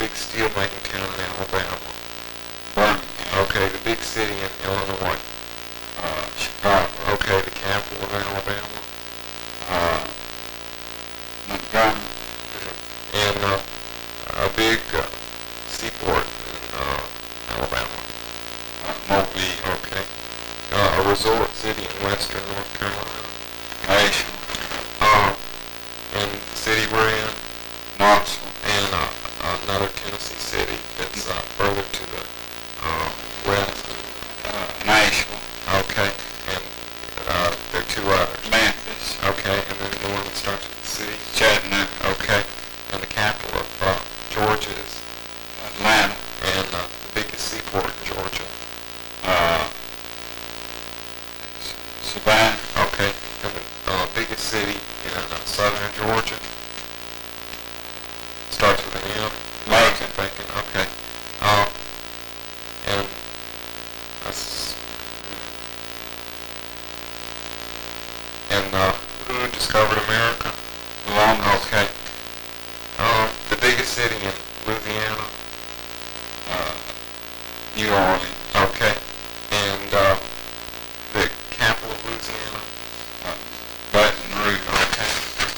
big steel making town in Alabama? Birmingham. Okay, the big city in Illinois. Chicago. Okay, the capital of Alabama. Montgomery. And a big seaport in Alabama. Mobile. Okay. A resort city in western North Carolina. Nashville. And the city we're in. Knoxville. And another Tennessee city that's further to the west. Nashville. Okay. And there are two others. Memphis. Okay. And then the one that starts with the city. Chattanooga. Okay. And the capital of Georgia is Atlanta. and the biggest seaport in Georgia. Savannah. Okay. And the biggest city in southern Georgia starts with an M. Macon. Macon. Okay. And that's who discovered America? Columbus. Okay. The biggest city in Louisiana. New Orleans. Okay. And the capital of Louisiana. Baton Rouge. Okay.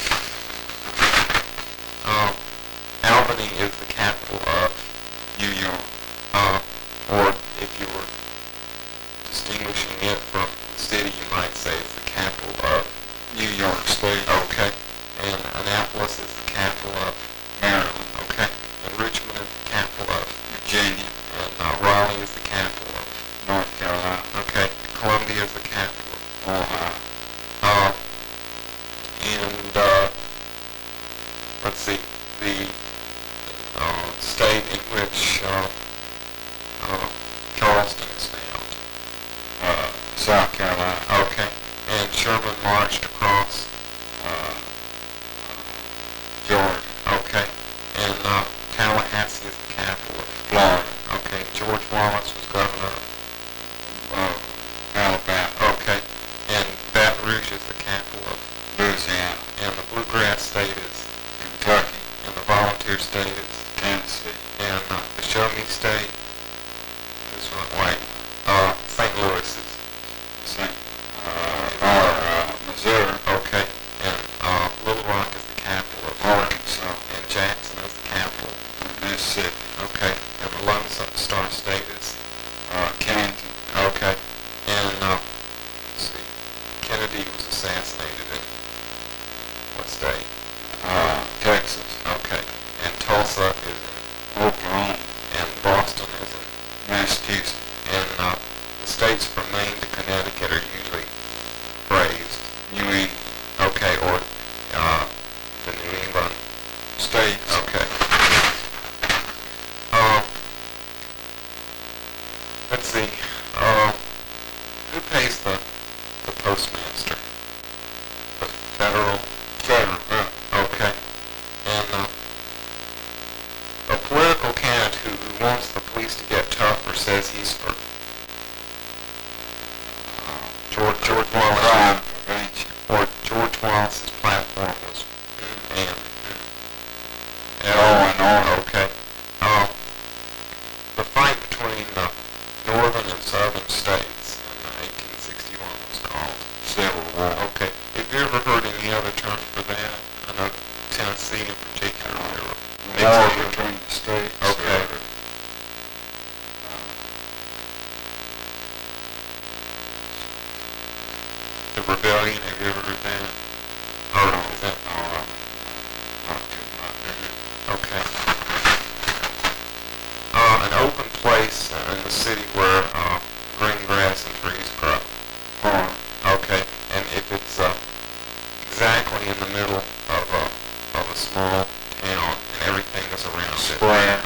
Albany is the capital of New York. or if you were distinguishing it from the city, you might say it's the capital of New York State. Okay. And Annapolis is the capital of Maryland. Okay. And Richmond is the capital of Virginia. And Raleigh is the capital of North Carolina. Okay. Columbia is the capital of Ohio. and let's see, the state in which Charleston is found. South Carolina. Okay. And Sherman marched across Georgia. Okay. And Tallahassee is the capital of Florida. Okay. George Wallace was governor of Alabama. Okay. And Baton Rouge is the capital of Louisiana. and the Bluegrass state is Kentucky. and the Volunteer state is Tennessee. and the Show Me state is wait. St. Louis is St. Missouri. okay. And Little Rock is the capital of Arkansas. and Jackson is the capital. Mississippi. Okay. And the Lone Star State is Kansas. okay. And let's see. Kennedy was assassinated in what state? Texas. Okay. And Tulsa is in Oklahoma. and Boston is in Massachusetts. and the states from Maine to Connecticut are usually phrased. New England. Okay, or the New England States. Okay. Let's see. Who pays the postmaster? The federal. Okay. And a political candidate who wants the police to get tougher says he's for George Wallace. Crime prevention. Or George Wallace's platform was and Law and order. Okay. The fight between northern and southern states in 1861 was called Civil War. Okay. Have you ever heard any other term for that? I know Tennessee in particular. War between the states. Okay. The rebellion, have you ever heard that? Or is that? Not too much. Okay. An open place in the city where green grass and trees grow. Farm. Okay. And if it's exactly in the middle of a small town and everything is around it. Square.